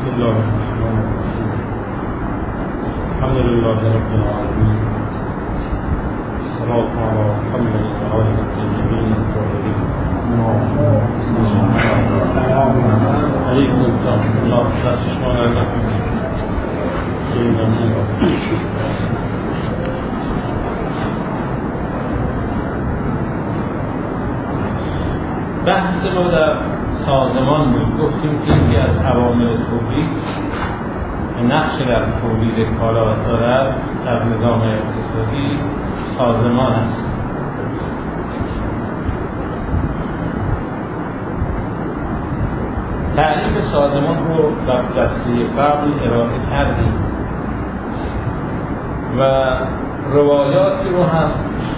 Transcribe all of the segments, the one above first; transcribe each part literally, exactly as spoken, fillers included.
بسم الله الرحمن الرحیم. الحمد لله رب العالمین. الصلاة على محمد وعلى آله الطيبين الطاهرين. علیکم السلام. الله دست شما را نکنید. بحث ما در سازمان بود. گفتیم که یکی از عوامل تولید نقش در تولید کالا دارد در نظام اقتصادی سازمان است. تعریف سازمان رو در جلسه قبل ارائه کردیم و روایاتی رو هم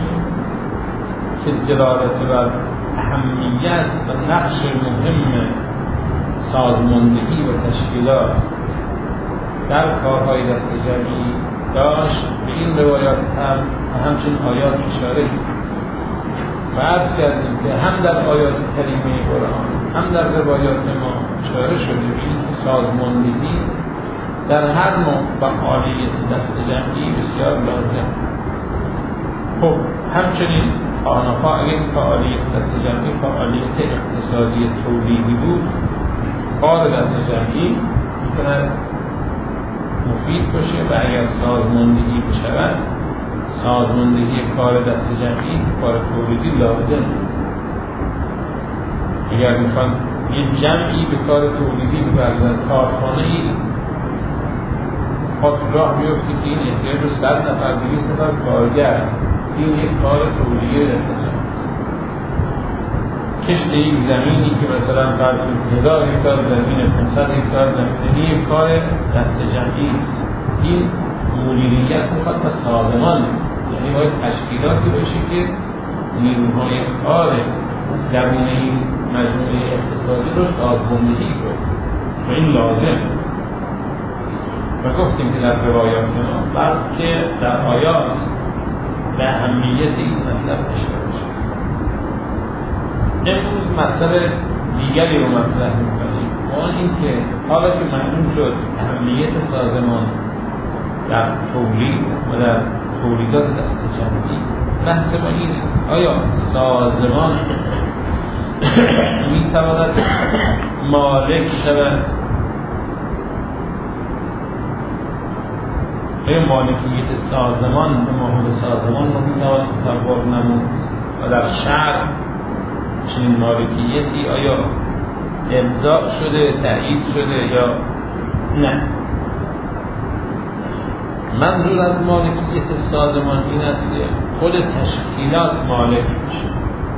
که دلالت بر اهمیت و نقش مهم سازماندهی و تشکیلات در کارهای دست جمعی داشت، به این روایات هم و همچنین آیات اشاره و عرض کردیم که هم در آیات کریمه قرآن هم در روایات ما اشاره شده به اینکه سازماندهی در هر نوع فعالیت دست جمعی بسیار لازم. خب همچنین آنها اگر فعالیت دست جمعی فعالیت اقتصادی تولیدی بود، کار دست جمعی میتونه مفید باشه و اگر سازماندهی بشود سازماندهی کار دست جمعی کار تولیدی لازم. اگر میخوان یه جمعی به کار تولیدی بپردازن، کارخانه‌ای خود راه میفته که این احتیاج رو صد نفر دویست نفر کارگر، این یک کار تولیدی دست جمعی. کشت یک زمینی که مثلا فرض کنید هزار هکتار زمین، پانصد هکتار زمین، این یک کار دست جمعی است. این مدیریت میخواد تا سازمان، یعنی باید تشکیلاتی باشه که نیروهای کار درون این مجموعه اقتصادی رو سازماندهی کنه و این لازم. و گفتیم که در روایات ما بلکه در آیات به اهمیت این مطلب اشاره میشه. امروز مطلب دیگری رو مطرح میکنیم و آن این که حالا که معلوم شد اهمیت سازمان در تولید و در تولیدات دست جمعی، بحث ما این است آیا سازمان میتواند مالک شود؟ آیا مالکیت سازمان به ماهور سازمان رو میتواند تصور نمود و در شرع چنین مالکیتی آیا امضا شده، تایید شده یا نه؟ منظور از مالکیت سازمان این است که خود تشکیلات مالک میشه.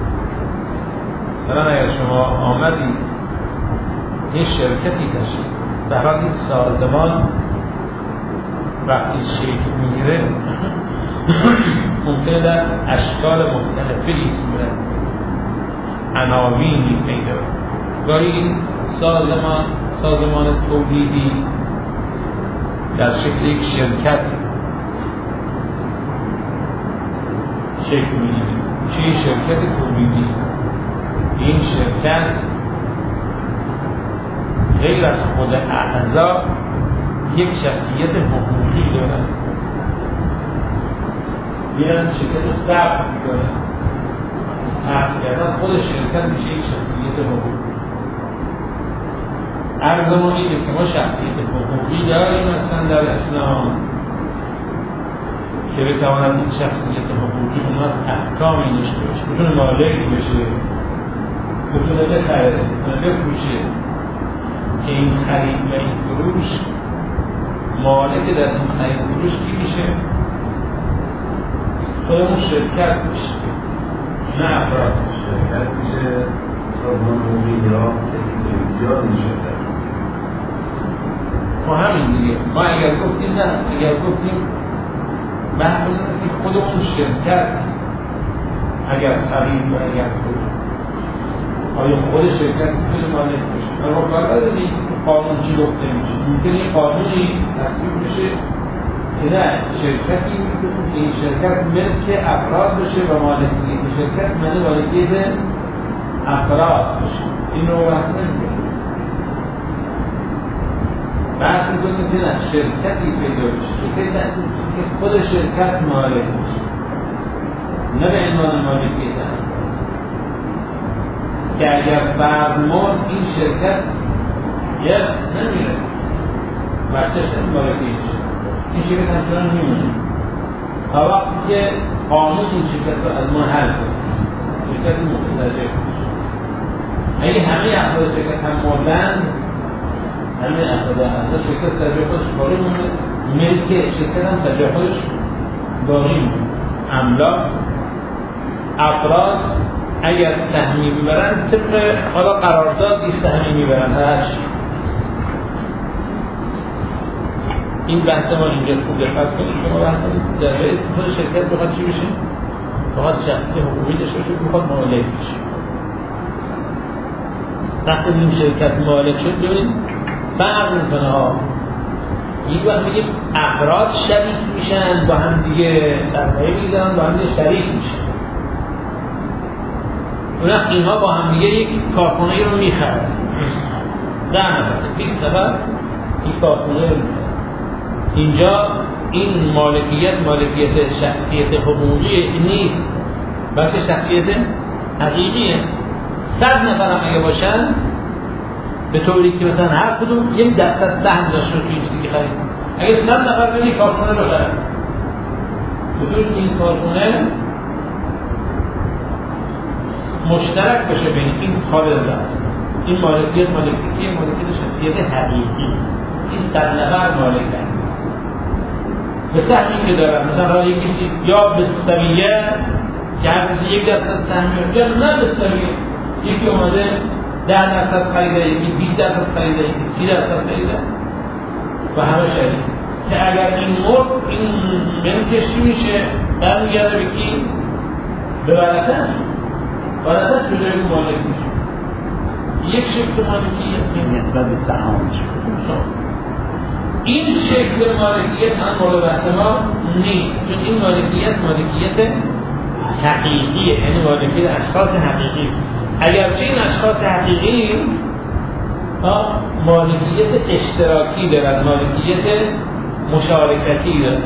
مثلا اگر شما آمدید یه شرکتی تشکیل در حال این سازمان وقتی شکل میگیره ممکنه در اشکال مختلفی اسم عناوینی پیدا. گاهی این سازمان سازمان تولیدی در شکل یک شرکت شکل میگیره. چه شرکت تولیدی؟ این شرکت غیر از خود اعضا یک شخصیت حقوقی دارد. میرن شرکت رو ثبت میکنن، ثبت کردن خود شرکت میشه یک شخصیت حقوقی. عرض ما اینه که ما شخصیت حقوقی داریم اصلا در اسلام که بتواند این شخصیت حقوقی اون از احکامی داشته باشه، بتونه مالک بشه، بتونه بخره، بتونه بفروشه، که این خرید و این فروش مالک در این خرید فروش کی میشه؟ خود اون شرکت میشه، نه افراد. شرکت میشه سازمان حقوقی یا کسی زیاد میشه. ما همین دیگه، ما اگر گفتیم نه، اگر گفتیم بحث اون است که خود اون شرکت اگر خرید و اگر فروش آیا خود شرکت میتونه مالک بشه؟ اما فقط این قانون چی گفته میشه؟ ممکنه این قانونی تصویب بشه که نه شرکتی میتونه که این شرکت ملک افراد بشه و مالکیت شرکت معنی مالکیت افراد بشه. این رو بحث نمیکنه. فرق میکنه که نه شرکتی پیدا بشه، شرکتی تأسیس که خود شرکت مالک باشه، نه به عنوان مالکیت هم که اگر فرد مرد این شرکت یک نمیره بچهش مالکیش، این شرکت همچنان میمونه تا وقتی که قانون این شرکت رو از ما حل کنه، شرکت متوجه کنه. اگه همه افراد شرکت هم مردن، همه افراد افراد شرکت تجربه خودش باقی مونده، ملک شرکت هم تجربه خودش باقی مونده. املاک افراد اگر سهمی میبرن طبق حالا قراردادی سهمی میبرن هرچی. این بحث ما اینجا خوب دقت کنید. شما بحث در رئیس خود شرکت بخواد چی بشه؟ بخواد شخصی حقوقی داشته باشه، بخواد مالک بشه. وقتی این شرکت مالک شد ببینید فرق میکنه ها. یک وقت میگیم افراد شریک میشن با هم دیگه سرمایه میگذارن، با هم دیگه شریک میشن. اون وقت اینها با هم دیگه یک کارخونه رو میخرن. ده نفر، بیست نفر این کارخونه رو میخرن. اینجا این مالکیت مالکیت شخصیت حقوقی نیست، بلکه شخصیت حقیقیه. صد نفر هم اگه باشن به طوری که مثلا هر کدوم یک درصد سهم داشته باشه این چیزی که خرید، اگه صد نفر بدی کارخونه رو خرید، به طوری که این کارخونه مشترک بشه بین این خالد است. این مالکیت مالکیت مالکیت شخصیت حقیقی، این صد نفر مالکن به سهمی که دارن. مثلا یکی یا به سویه که هر کسی یک درصد سهمی یا نه به سویه، یکی اومده ده درصد خریده، یکی بیست درصد خریده، یکی سی درصد خریده و همه شریک. که اگر این مرد این ملکش چی میشه؟ برمیگرده به کی؟ به ورثه. ورثه جلوی مالک میشه. یک شکل مالکیت نسبت به سهامش. این شکل مالکیت هم مورد بحث ما نیست، چون این مالکیت مالکیت حقیقیه، یعنی مالکیت اشخاص حقیقی است. اگرچه این اشخاص حقیقی مالکیت اشتراکی دارند، مالکیت مشارکتی دارند.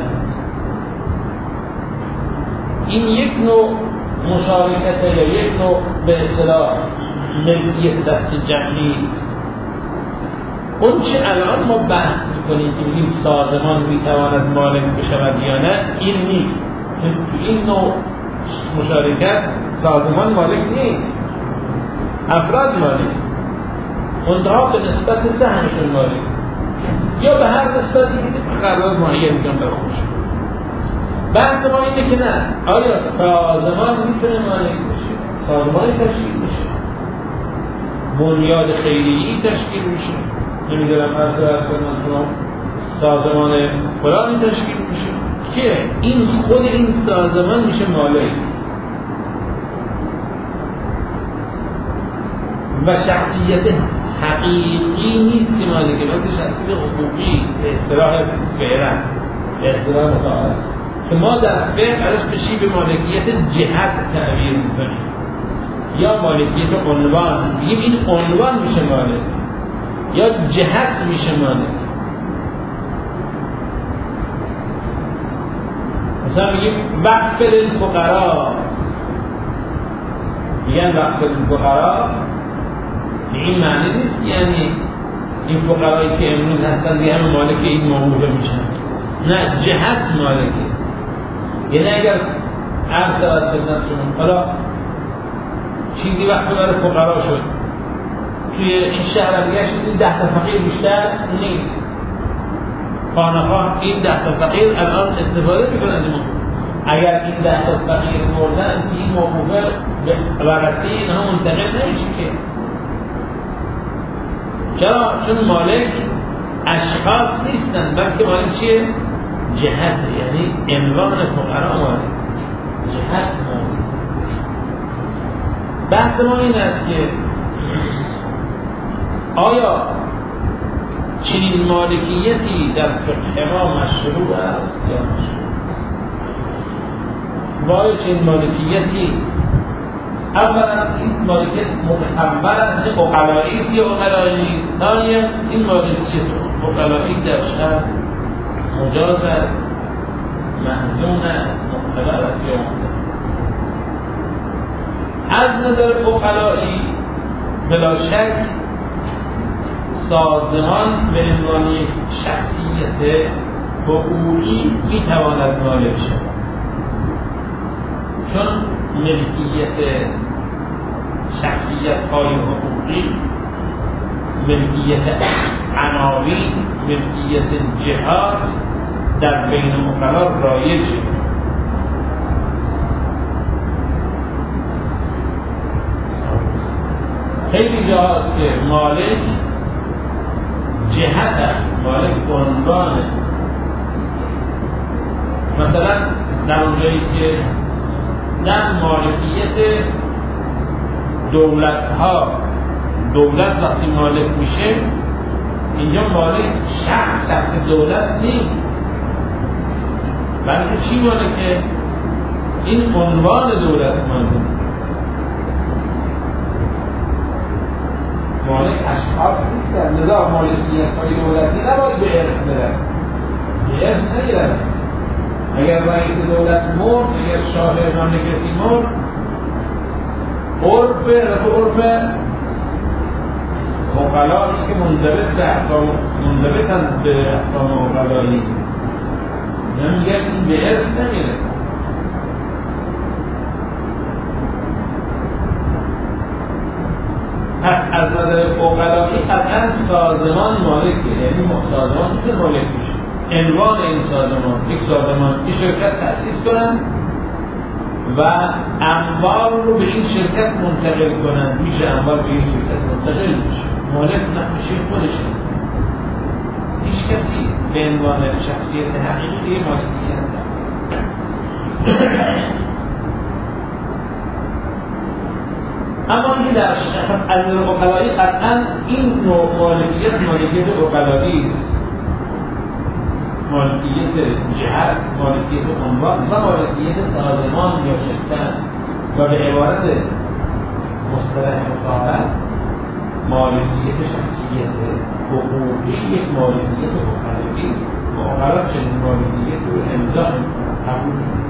این یک نوع مشارکت یا یک نوع به اصطلاح ملکیت دست جمعی. اون چه الان ما بحث میکنیم که میگیم سازمان میتواند مالک بشود یا نه، این نیست. چون تو این نوع مشارکت سازمان مالک نیست، افراد مالک، منتها به نسبت سهمشون مالک یا به هر نسبتی که قرارداد معین میگن برای خوش. بحث ما اینه که نه، آیا سازمان میتونه مالک بشه؟ سازمانی تشکیل بشه، بنیاد خیریه‌ای تشکیل بشه، نمیدونم از شما سازمان فلانی تشکیل بشه که این خود این سازمان میشه مالک و شخصیت حقیقی نیست که مالکه، بلکه شخصیت حقوقی به اصطلاح فعلا به اصطلاح متعارف که ما در فقه ازش بشی به مالکیت جهت تعبیر میکنیم یا مالکیت عنوان، بگیم این عنوان میشه مالک یا جهت میشه مالک. مثلا میگیم وقف للفقراء، میگن وقف للفقراء این معنی نیست یعنی این فقرایی که امروز هستن دیگه همه مالک این موضوع میشن، نه، جهت مالکه. یعنی اگر عرض دارد خدمت شما حالا چیزی وقتی برای فقرا شد توی این شهر هم دیگه شد، این ده تا فقیر بیشتر نیست، خانه‌ها این ده تا فقیر الان استفاده میکنن از ما. اگر این ده تا فقیر مردن این موقوفه به ورثه اینها منتقل نمیشه که. چرا؟ چون مالک اشخاص نیستن، بلکه مالک چیه؟ جهت، یعنی عنوان فقرا مالک، جهت مالک. بحث ما این است که آیا چنین مالکیتی در فقه ما مشروع است یا مشروع؟ وای چنین مالکیتی اولا این مالکیت متحول از عقلایی است یا عقلایی نیست. ثانیا این مالکیت عقلایی در شرع مجاز است، محزون است، معتبر است یا معتبر. از نظر عقلایی بلا شک سازمان به عنوان یک شخصیت حقوقی میتواند مالک شود، چون ملکیت شخصیت های حقوقی، ملکیت عناوین، ملکیت جهات در بین عقلا رایجه. خیلی جاست که مالک جهت است، مالک عنوانه. مثلا در اونجایی که در مالکیت دولت ها، دولت وقتی مالک میشه اینجا مالک شخص شخص دولت نیست، بلکه چی مالکه؟ این عنوان دولت مالک. مالک اشخاص نیستن، لذا مالکیت های دولتی نباید به ارث برن، به ارث نگیرن. اگر رئیس دولت مرد، اگر شاه مملکتی مرد، عرف عرف عقلایی که منضبط به احکام منضبطند به احکام عقلایی نمیگن این به ارث نمیره. پس از نظر عقلایی قطعا سازمان مالکه، یعنی سازمان میتونه مالک میشه. عنوان این سازمان، یک سازمان این شرکت تأسیس کنن و اموال رو به این شرکت منتقل کنن، میشه اموال به این شرکت منتقل میشه، مالک نمیشه خودشه. هیچ کسی به عنوان شخصیت حقیقی مالکیت نداره. اما اینکه در از نظر عقلایی قطعا این نوع مالکیت مالکیت عقلایی است، مالکیت جهت، مالکیت عنوان و مالکیت سازمان یا شرکت، و به عبارت مصطلح مطابق مالکیت شخصیت حقوقی یک مالکیت عقلایی است و عقلا چنین مالکیت رو امضا قبول کنند.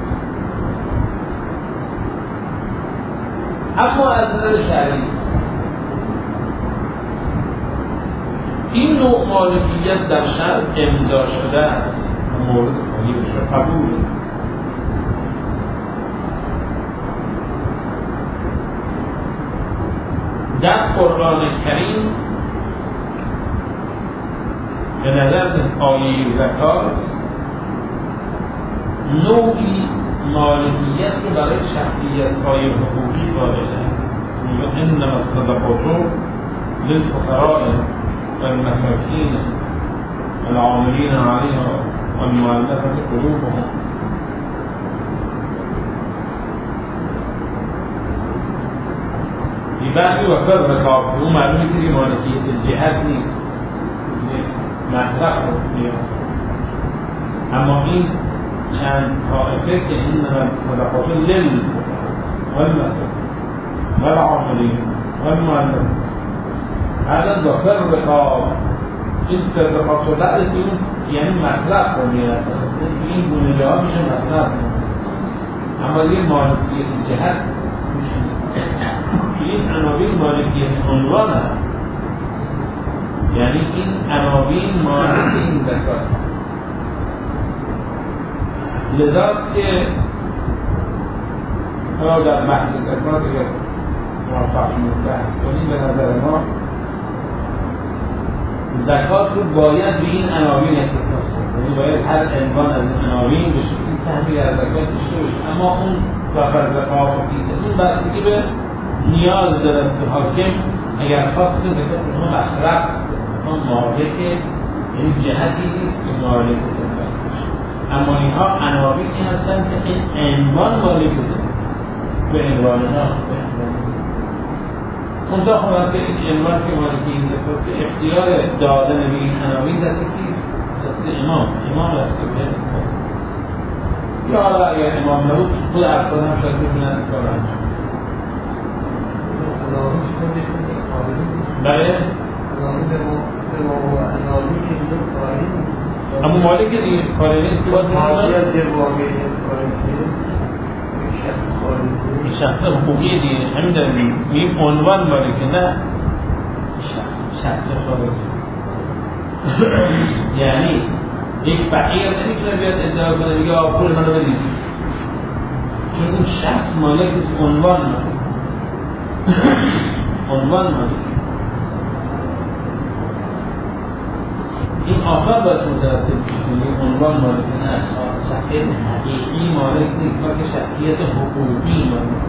اما از نظر شرعی این نوع مالکیت در شرع امضا شده است، مورد خواهیش را قبول. در قرآن کریم به نظر آیه زکات نوعی مالکیت رو برای شخصیت های حقوقی وارد است. انما الصدقات للفقراء والمساكين والعاملين عليها والمؤلفة قلوبهم. بعضی وقتا رکاب اون معلومه که مالکیت جهت نیست، مطلق نیست. اما این چند طائفه که این صدقات لل والمساکین والعاملین والمؤلفة هذا ذکر رکاب، این صدقات و بعد این یعنی مطلق رو میرسه، این گونه جواب میشه مطلق. اما یه مالکیت جهت این عناوین مالکیت عنوان است، یعنی این عناوین مالک این زکات. لذاست که حالا در بحث زکات اگر موفق شدیم بحث کنیم، به نظر ما زکات رو باید به این عناوین اختصاص کنیم، یعنی باید هر عنوان از این عناوین به شکلی سهمی در زکات داشته باشه. اما اون وفر زکات و فیض این بستگی به نیاز دارد که حاکم اگر خواست زکات اونها مصرف اون مالکه، یعنی جهتی نیست که مالک زکات باشه. اما اینها عناوینی هستند که این عنوان مالک زکات به عنوان ها منطقه خواهد به این عنوان که مالکی این زکات اختیار دادن به این عناوین دست کیست؟ دست امام. امام دست که به یا حالا اگر امام نبود خود افراد هم شاید بکنند کار انجام. بله اما مالک دیگه کاری نیست که باید این شخص حقوقی دیگه همین داریم میگیم عنوان مالکه نه شخص خارجی. یعنی یک فقیر نمیتونه بیاد ادعا کنه بگه آقا پول منو بدید، چون اون شخص مالک است، عنوان مالک عنوان مالک. این آخر باید مترتب بشه، عنوان مالک نه شخصیت حقیقی مالک نیست بلکه شخصیت حقوقی مالک.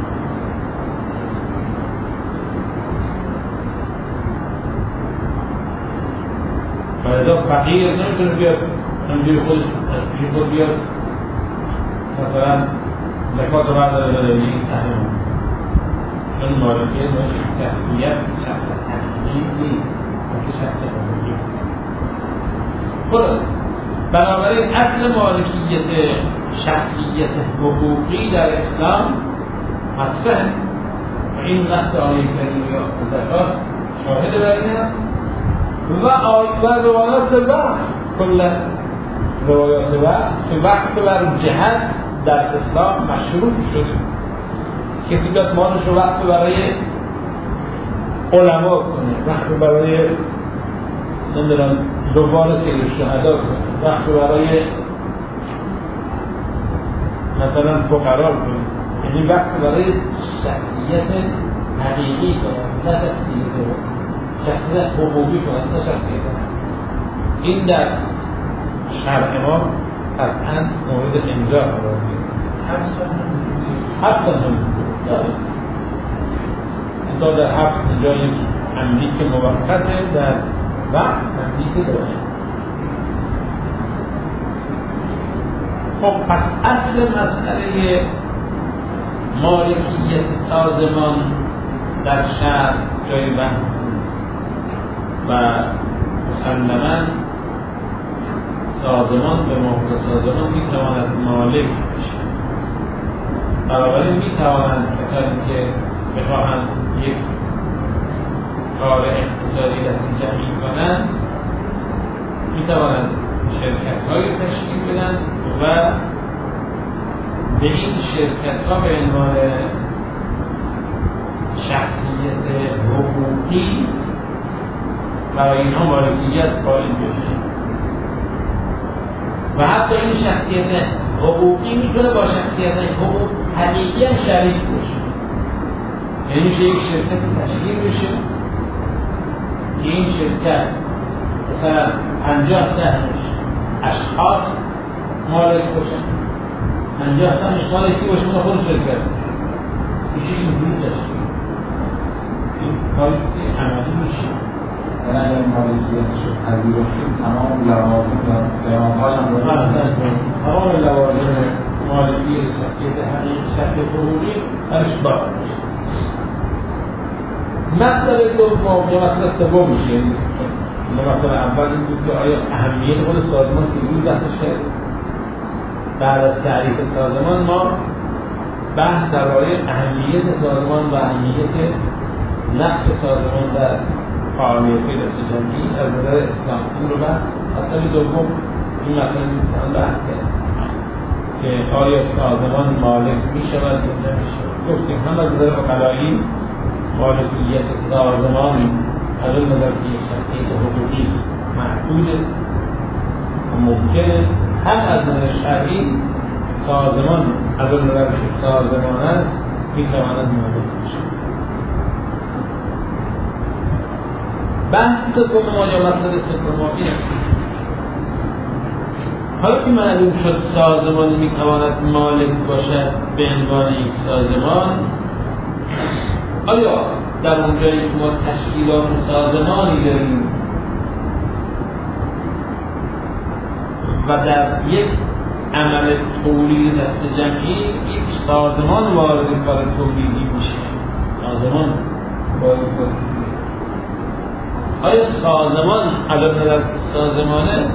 فلذا فقیر نمیتونه بیاد همجوری خودش از پیش خود بیاد مثلا زکات رو برداره بده این سهم، چون مالکیت باید شخصیت شخص حقیقی نیست بلکه شخص حقوقی. خلاص بنابراین اصل مالکیت شخصیت حقوقی در اسلام مطرحه و این نص آیه کریمه زکات شاهد بر این است و آیه روایات وقت کل روایات وقت که وقت بر جهت در اسلام مشروع شده. کسی بیاد مالش رو وقت برای علما کنه، وقت برای نمیدونم دوباره سیر شهدا کنه، وقت برای مثلا فقرا کنه، یعنی وقت برای شخصیت حقیقی کنه نه شخصیت شخصیت حقوقی کنه نه شخصیت. این در شرع ما قطعا مورد امضا قرار میگیره. حبس هم داره انتا در حبس اینجا یک امریک موقته، در وقت امریک داره. خب پس اصل مسئله مالکیت سازمان در شهر جای بحث نیست و مسلماً سازمان به موقع سازمان میتواند مالک بشه. بنابراین میتوانند کسانی که بخواهند یک کار اقتصادی دستی جمعی کنند میتوانند شرکت هایی تشکیل بدن و به این شرکت ها به عنوان شخصیت حقوقی برای اینها مالکیت قائل بشه و حتی این شخصیت حقوقی میتونه با شخصیت حقوق حقیقی هم شریک باشه. یعنی میشه یک شرکت تشکیل بشه که این شرکت مثلا پنجاه سهمش اشخاص مالک باشن، پنجاه سهمش مالکی باشه من خود شرکت میشه اینجوری تشکیل. این کاری که عملی میشه و اگر مالکیتش رو پذیرفتیم تمام لوازم و پیام‌هاش هم داریم، تمام لوازم مالکی شخصیت حقیقی شخصیت حقوقی درش باقی میشه. مسئله دوم یا مسئله سوم میشه. مسئله اول این بود که آیا اهمیت خود سازمان که روی بحثش کرد. بعد از تعریف سازمان ما بحث درباره اهمیت سازمان و اهمیت نقش سازمان در فعالیت دست جمعی از نظر اسلام این رو بحث. مسئله دوم این مسئله میتونم بحث کرد که آیا سازمان مالک میشود یا نمیشود. گفتیم هم از نظر عقلایی مالکیت سازمان از نظر که یک شخصیت حقوقی محدوده و ممکنه، هم از نظر شرعی سازمان از نظر که سازمان است میتواند مالک بشه. بحث سوم ما یا مسئله سوم ما اینه حالا که معلوم شد سازمان میتواند مالک باشد به عنوان یک سازمان، آیا در اونجایی که ما تشکیلات و سازمانی داریم و در یک عمل تولید دست جمعی یک سازمان وارد کار تولیدی میشه، سازمان وارد کار آیا سازمان علاوه بر سازمانه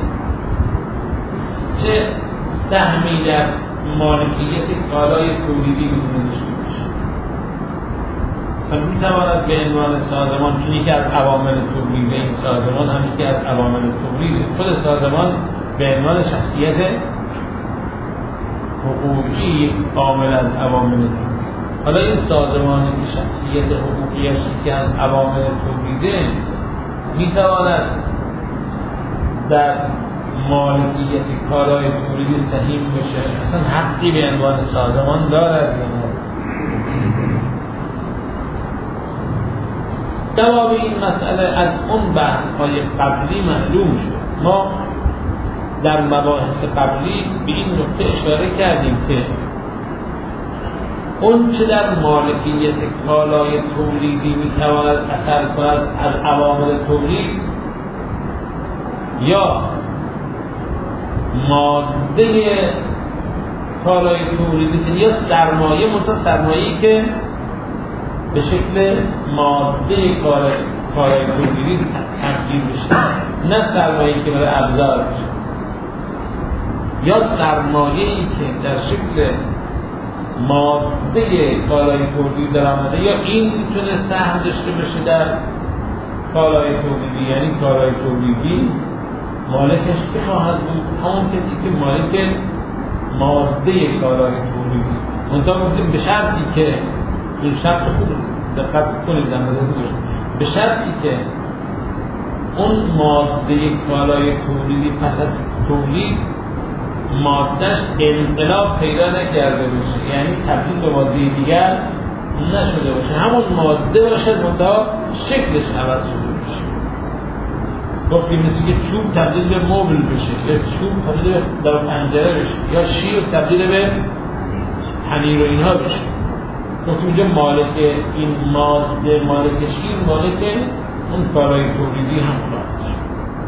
چه سهمی در مالکیت کالای تولیدی میتونه داشته باشه؟ مثلا میتواند به عنوان سازمان، چون یکی از عوامل تولید این سازمان هم یکی از عوامل تولید خود سازمان به عنوان شخصیت حقوقی عامل از عوامل تولید. حالا این سازمانی که شخصیت حقوقیش یکی از عوامل تولیده میتواند در مالکیت کالای تولیدی سهیم بشه، اصلا حقی به عنوان سازمان دارد یا نه؟ جواب این مسئله از اون بحث های قبلی معلوم شد. ما در مباحث قبلی به این نکته اشاره کردیم که اون چه در مالکیت کالای تولیدی میتواند اثر کند از عوامل تولید یا ماده کالای تولیدی یا سرمایه، منتها سرمایه‌ای که به شکل ماده کالای تولیدی تبدیل بشه، نه سرمایه‌ای که برای ابزار بشه، یا سرمایه‌ای که در شکل ماده کالای تولیدی در آمده، یا این میتونه سهم داشته باشه در کالای تولیدی، یعنی کالای تولیدی مالکش که خواهد بود همون کسی که مالک ماده کالای تولیدی است. منتها گفتیم به شرطی که این شرط خوب دقت کنید در نظر بگیرید، به شرطی که اون ماده کالای تولیدی پس از تولید مادهش انقلاب پیدا نکرده باشه، یعنی تبدیل به ماده دیگر نشده باشه، همون ماده باشد منتها شکلش عوض شده باشه. گفتیم مثل که چوب تبدیل به مبل بشه، یا چوب تبدیل به در پنجره بشه، یا شیر تبدیل به پنیر و اینها بشه. گفتیم اینجا مالک این ماده، مالک شیر، مالک اون کالای تولیدی هم خواهد شد.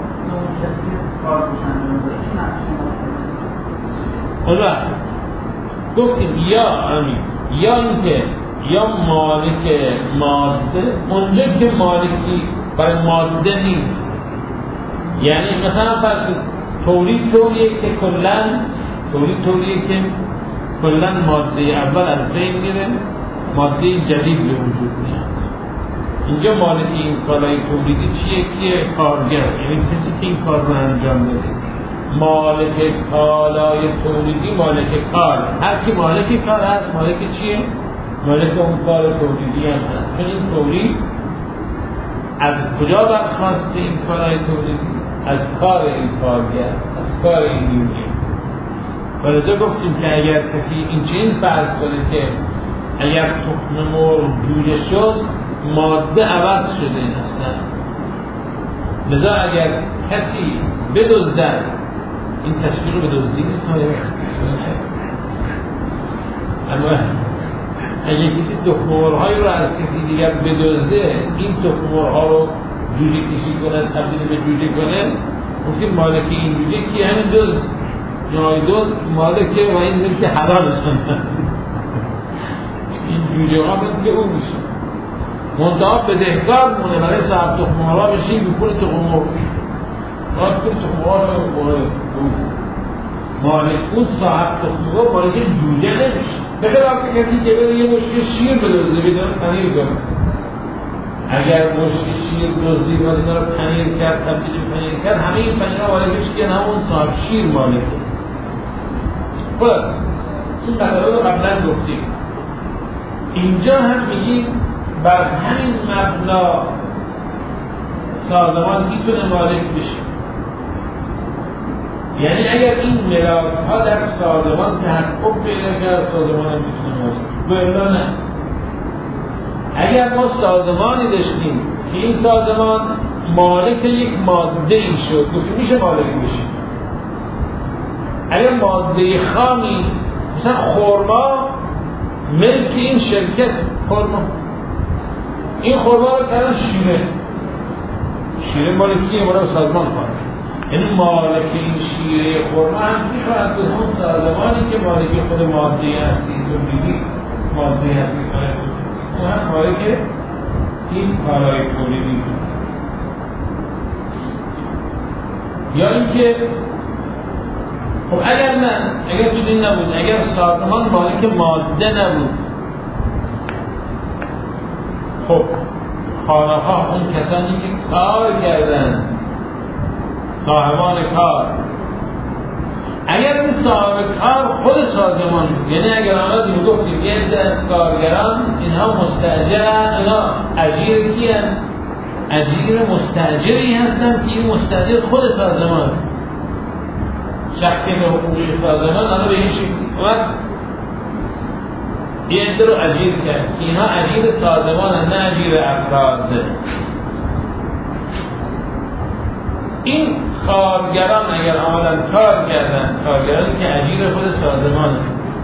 حالا گفتیم یا همین یا اینکه یا مالک ماده اونجا که مالکی برای ماده نیست، یعنی مثلا فرض تولید تولیه که کلن تولید تولیه که کلن ماده اول از بین میره، ماده جدید به وجود میاد. اینجا مالک این کالای تولیدی چیه؟ کیه؟ کارگر، یعنی کسی که این کار رو انجام بده. مالک کالای تولیدی مالک کار، هر کی مالک کار هست مالک چیه؟ مالک اون کار تولیدی هم هست. چون این تولید از کجا برخواسته؟ این کالای تولیدی از کار این کارگر، از کار این نیروی. ولذا گفتیم که اگر کسی این چنین فرض کنه که اگر تخم مرغ جویه شد ماده عوض شده اصلا، لذا اگر کسی بدزدد، این تشکیل رو بدزدی نیست، اما اگر کسی تخم مرغ‌هایی رو از کسی دیگر بدزده، این تخم مرغ‌ها رو جوجه کشی کنه، تبدیل به جوجه کنه، گفتیم مالک این جوجه کی؟ همین دزد یا دزد مالکه و این ملک حلالشون هست. این جوجه ها مثل که اون میشه، منتها بدهکار مونه برای صاحب تخم مرغ بشه این بپول تخم مرغ باید پول تخم مرغ رو مالک اون صاحب تخم مرغ مالک جوجه نمیشه. بخلاف که کسی که بره یه مشکل شیر بدازده بدون پنیر کنه، اگر مشکل شیر دزدید و اینا رو پنیر کرد، تبدیل پنیر کرد، همه این پنیر ها مالکش که همون صاحب شیر مالکه. خلاص این مطلب رو قبلا گفتیم. اینجا هم میگیم بر همین مبنا سازمان میتونه مالک بشه، یعنی اگر این ملاک‌ها در سازمان تحقق پیدا کرد سازمان هم میتونه مالک بشه، الا نه. اگر ما سازمانی داشتیم که این سازمان مالک یک ماده ای شد، گفتیم میشه مالک بشه. اگر ماده خامی مثلا خرما ملک این شرکت، خرما این خرما رو کردن شیره، شیره مالکیه مال سازمان خواهد، یعنی مالک این شیره خرما هم میخواهد به اون سازمانی که مالک خود ماده هستی تولیدی ماده هستی اون هم مالک این کالای تولیدی. یا اینکه خب اگر نه، اگر چنین نبود، اگر سازمان مالک ماده نبود، خب خانه ها اون کسانی که کار کردن، صاحبان کار، اگر این صاحب کار خود سازمان، یعنی اگر آمد میگفتیم یه عده از کارگران اینها مستاجرن، اینا اجیر کیان؟ اجیر مستاجری هستن که این مستاجر خود سازمان، شخصی به حقوقی سازمان آنها به این شکلی اومد یه عده رو اجیر کرد که اینها اجیر سازمان نه اجیر افراد. این کارگران اگر آمدن کار کردن، کارگرانی که اجیر خود سازمانه،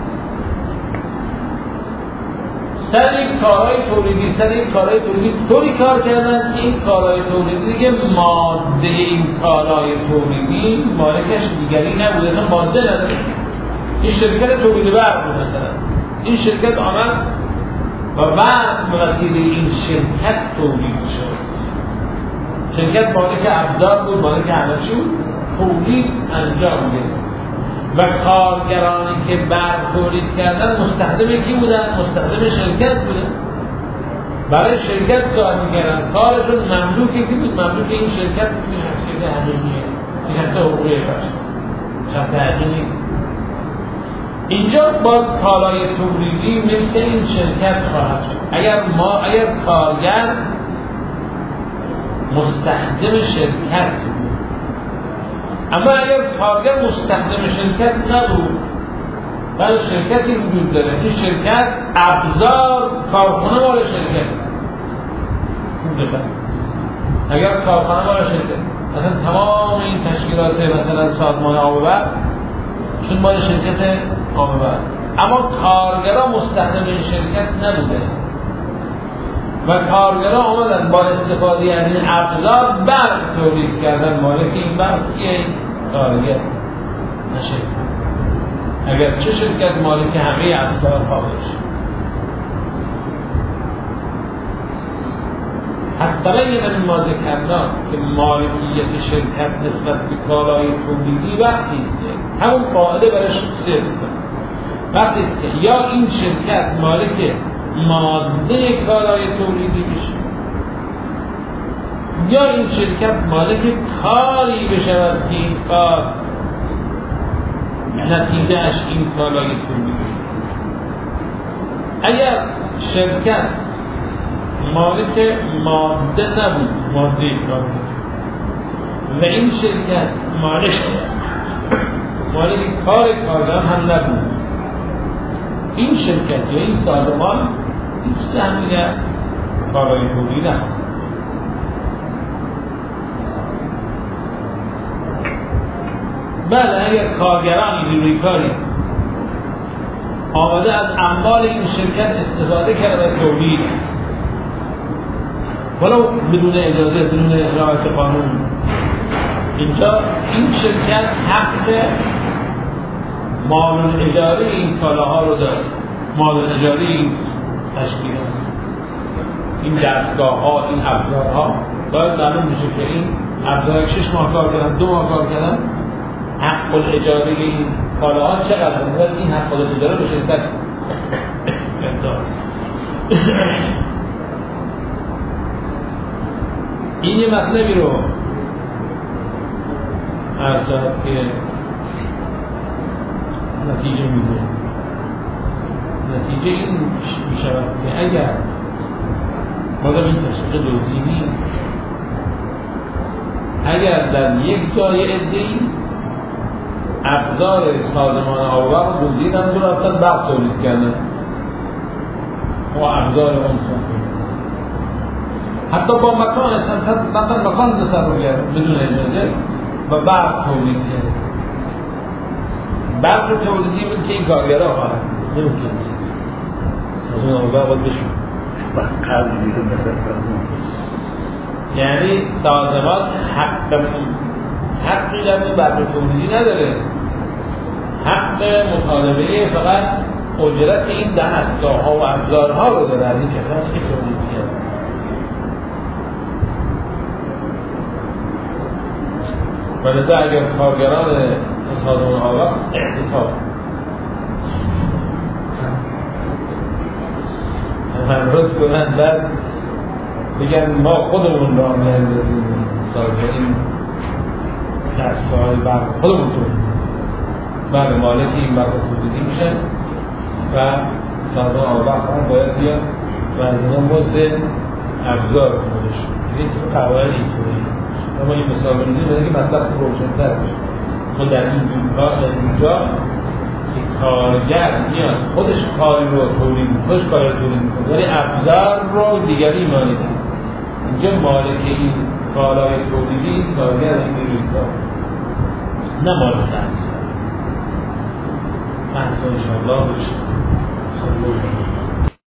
سر این کارهای تولیدی سر این کارهای تولیدی طوری کار کردن که این کارهای تولیدی دیگه ماده این کارهای تولیدی مالکش دیگری نبوده، نه ماده نداره. این شرکت تولید برق بود مثلا، این شرکت آمد و بعد به وسیله این شرکت تولید شد. شرکت مالک ابزار بود، مالک همه چی بود، تولید انجام گرفت و کارگرانی که برق تولید کردن مستخدم کی بودن؟ مستخدم شرکت بودن، برای شرکت کار میکردن، کارشون مملوک کی بود؟ مملوک این شرکت بود. این شرکت حقیقیه، شرکت حقوقی باشه، شرکت حقیقی نیست. اینجا باز کالای تولیدی مثل این شرکت خواهد شد. اگر ما اگر کارگر مستخدم شرکت بود، اما اگر کارگر مستخدم شرکت نبود، برای شرکتی وجود داره، این شرکت ابزار کارخانه مال شرکت، اگر کارخانه مال شرکت، مثلا تمام این تشکیلات مثلا سازمان آب و برق چون مال شرکت آب و برق، اما کارگران مستخدم این شرکت نبوده و کارگران آمدن با استفاده از این ابزار برق تولید کردن. مالک این برق کیه؟ کارگر نشه. اگر چه شرکت مالک همه ابزار ها باشه. از طریق این ما ذکرنا که مالکیت شرکت نسبت به کالای تولیدی وقتی است، همون قاعده برای شخصی است. وقتی است که یا این شرکت مالک ماده کالای تولیدی بشه، یا این شرکت مالک کاری بشود که این کار نتیجهش این کالای تولیدی. اگر شرکت مالک ماده نبود، ماده کار، و این شرکت مالک مالک کار کارگر هم نبود، این شرکت یا این سازمان هیچ سهمی کارهای تولید هم. بله اگر کارگران نیروی کاری آمده از اموال این شرکت استفاده کرده تولید، ولو بدون اجازه، بدون رعایت قانون، اینجا این شرکت حق مال اجاره این کالاها رو داره، مال اجاره این تشکیلات، این دستگاه ها، این ابزارها باید معلوم میشه که این ابزار شش ماه کار کردن، دو ماه کار کردن، حق الاجاره این کالاها چقدر باید این حق الاجاره به شرکت مقدار. این یه مطلبی رو عرض دارد که نتیجه میده. نتیجه این میشود که اگر بازم این تشکیل دوزی نیست، اگر در یک جای عده‌ای ابزار سازمان آب و برق رو دزدیدن و رفتن برق تولید کردن و ابزار اون سازمان حتی با مکان مثلا مکان تصرف کرد بدون اجازه و برق تولید کرد. برق تولیدی بود که این کارگرها خواهد نمکن سازمان آب و برق باید بشون قرض بیرون یعنی سازمان حق حقی در برق تولیدی نداره، حق مطالبه فقط اجرت این دستگاه ها و ابزارها رو داره از این کسانی که تولید کرد. ولذا اگر کارگران سازمان آب و برق اعتصاب من روز کنند بعد بگن ما خودمون را میاندازیم سالگاه این دستگاه برق خودمون تولید بعد مالک این برق تولیدی میشن و سازمان آب هم باید بیاد و از اینا مزد ابزار خودش این تو قواعد اینطوری اما این مثال بنیدیم بده که مطلب روشن‌تر بشه. ما در این اینجا که کارگر میاد خودش کاری رو تولید خودش کاری رو تولید میکنه ولی ابزار رو دیگری مالک اینجا مالک این کالای تولیدی این کارگر این نیروی کار نه مالک ابزار. بحث انشاءالله بشه.